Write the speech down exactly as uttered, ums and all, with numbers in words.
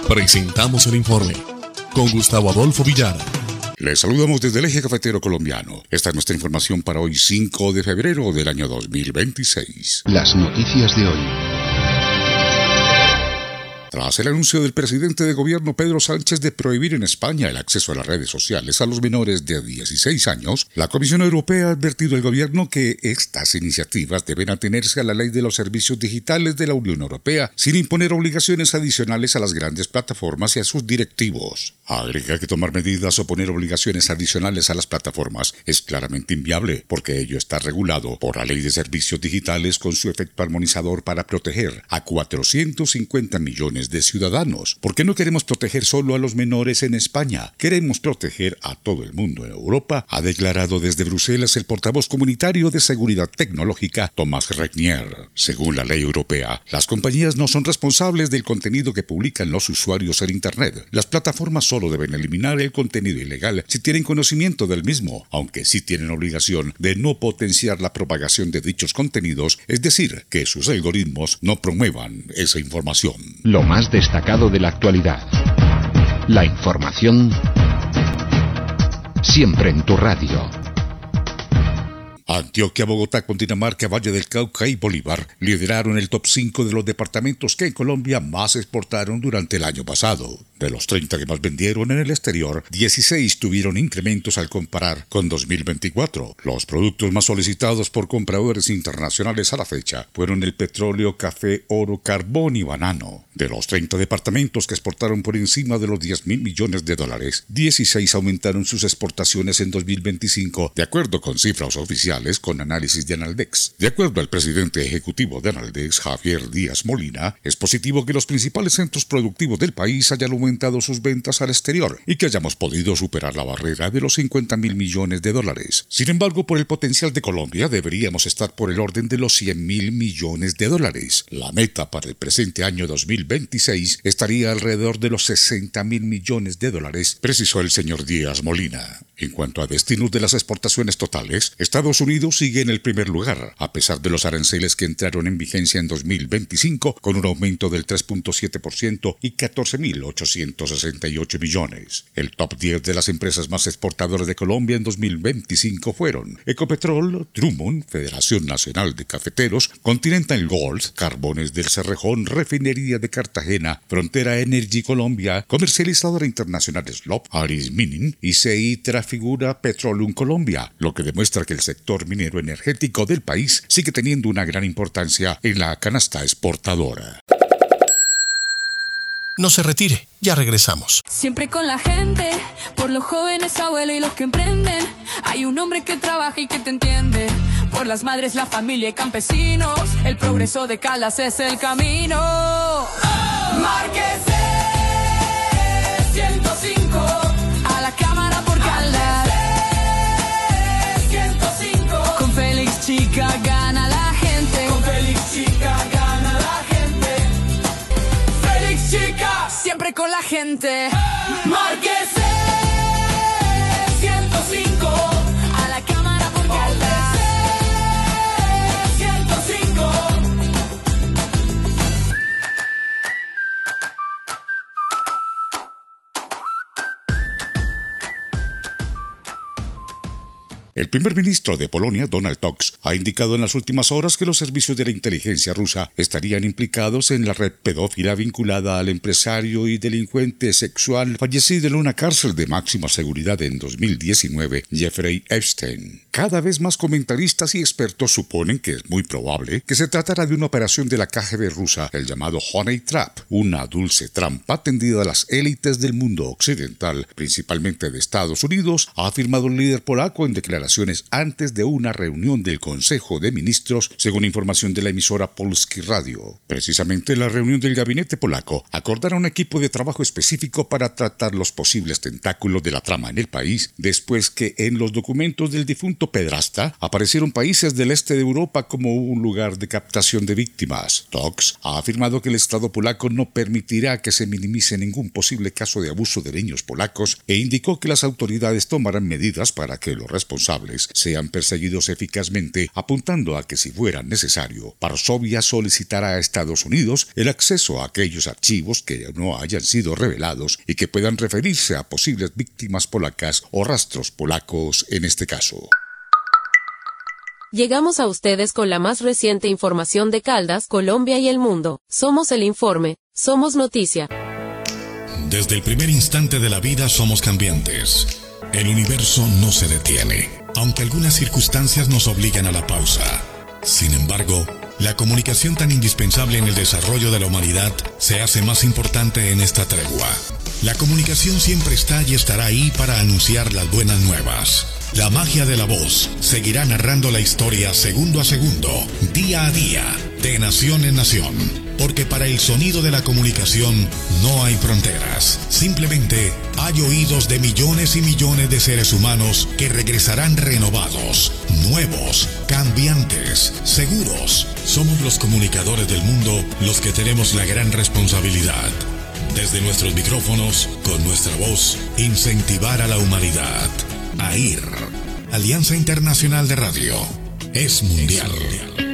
Presentamos el informe con Gustavo Adolfo Villara. Les saludamos desde el Eje Cafetero Colombiano. Esta es nuestra información para hoy, cinco de febrero del año dos mil veintiséis. Las noticias de hoy. Tras el anuncio del presidente de gobierno Pedro Sánchez de prohibir en España el acceso a las redes sociales a los menores de dieciséis años, la Comisión Europea ha advertido al gobierno que estas iniciativas deben atenerse a la ley de los servicios digitales de la Unión Europea sin imponer obligaciones adicionales a las grandes plataformas y a sus directivos. Agrega que tomar medidas o poner obligaciones adicionales a las plataformas es claramente inviable, porque ello está regulado por la Ley de Servicios Digitales con su efecto armonizador para proteger a cuatrocientos cincuenta millones de ciudadanos. ¿Por qué no queremos proteger solo a los menores en España? Queremos proteger a todo el mundo en Europa, ha declarado desde Bruselas el portavoz comunitario de Seguridad Tecnológica, Thomas Regnier. Según la ley europea, las compañías no son responsables del contenido que publican los usuarios en Internet. Las plataformas solo deben eliminar el contenido ilegal si tienen conocimiento del mismo, aunque sí tienen obligación de no potenciar la propagación de dichos contenidos, es decir, que sus algoritmos no promuevan esa información. Lo más destacado de la actualidad. La información siempre en tu radio. Antioquia, Bogotá, Cundinamarca, Valle del Cauca y Bolívar lideraron el top cinco de los departamentos que en Colombia más exportaron durante el año pasado. De los treinta que más vendieron en el exterior, dieciséis tuvieron incrementos al comparar con dos mil veinticuatro. Los productos más solicitados por compradores internacionales a la fecha fueron el petróleo, café, oro, carbón y banano. De los treinta departamentos que exportaron por encima de los diez mil millones de dólares, dieciséis aumentaron sus exportaciones en dos mil veinticinco, de acuerdo con cifras oficiales con análisis de Analdex. De acuerdo al presidente ejecutivo de Analdex, Javier Díaz Molina, es positivo que los principales centros productivos del país hayan aumentado sus ventas al exterior y que hayamos podido superar la barrera de los cincuenta mil millones de dólares. Sin embargo, por el potencial de Colombia, deberíamos estar por el orden de los cien mil millones de dólares. La meta para el presente año dos mil veintiséis estaría alrededor de los sesenta mil millones de dólares, precisó el señor Díaz Molina. En cuanto a destinos de las exportaciones totales, Estados Unidos sigue en el primer lugar, a pesar de los aranceles que entraron en vigencia en dos mil veinticinco, con un aumento del tres punto siete por ciento y catorce mil ochocientos sesenta y ocho millones. El top diez de las empresas más exportadoras de Colombia en dos mil veinticinco fueron Ecopetrol, Drummond, Federación Nacional de Cafeteros, Continental Gold, Carbones del Cerrejón, Refinería de Cartagena, Frontera Energy Colombia, Comercializadora Internacional Slop, Aris Mining y C I Trafigura Petroleum Colombia, lo que demuestra que el sector minero energético del país sigue teniendo una gran importancia en la canasta exportadora. No se retire, ya regresamos. Siempre con la gente, por los jóvenes, abuelos y los que emprenden. Hay un hombre que trabaja y que te entiende. Por las madres, la familia y campesinos. El progreso de Caldas es el camino. Márquese ciento cinco a la Cámara por Caldas. ciento cinco Con Félix Chica gana la gente. Con Félix Chica gana la gente. Félix Chica, siempre con la gente. Márquese ciento cinco a la Cámara por Caldas. ciento cinco El primer ministro de Polonia, Donald Tusk, ha indicado en las últimas horas que los servicios de la inteligencia rusa estarían implicados en la red pedófila vinculada al empresario y delincuente sexual fallecido en una cárcel de máxima seguridad en dos mil diecinueve, Jeffrey Epstein. Cada vez más comentaristas y expertos suponen que es muy probable que se tratara de una operación de la K G B rusa, el llamado Honey Trap, una dulce trampa tendida a las élites del mundo occidental, principalmente de Estados Unidos, ha afirmado el líder polaco en declaraciones antes de una reunión del Consejo de Ministros, según información de la emisora Polski Radio. Precisamente en la reunión del gabinete polaco acordaron un equipo de trabajo específico para tratar los posibles tentáculos de la trama en el país, después que en los documentos del difunto pedrasta aparecieron países del este de Europa como un lugar de captación de víctimas. Tusk ha afirmado que el Estado polaco no permitirá que se minimice ningún posible caso de abuso de niños polacos e indicó que las autoridades tomarán medidas para que los responsables sean perseguidos eficazmente recientemente, apuntando a que si fuera necesario, Varsovia solicitará a Estados Unidos el acceso a aquellos archivos que no hayan sido revelados y que puedan referirse a posibles víctimas polacas o rastros polacos en este caso. Llegamos a ustedes con la más reciente información de Caldas, Colombia y el mundo. Somos el informe, somos noticia. Desde el primer instante de la vida somos cambiantes. El universo no se detiene, aunque algunas circunstancias nos obligan a la pausa. Sin embargo, la comunicación tan indispensable en el desarrollo de la humanidad se hace más importante en esta tregua. La comunicación siempre está y estará ahí para anunciar las buenas nuevas. La magia de la voz seguirá narrando la historia segundo a segundo, día a día, de nación en nación. Porque para el sonido de la comunicación no hay fronteras. Simplemente hay oídos de millones y millones de seres humanos que regresarán renovados, nuevos, cambiantes, seguros. Somos los comunicadores del mundo los que tenemos la gran responsabilidad. Desde nuestros micrófonos, con nuestra voz, incentivar a la humanidad. A I R, Alianza Internacional de Radio, es mundial.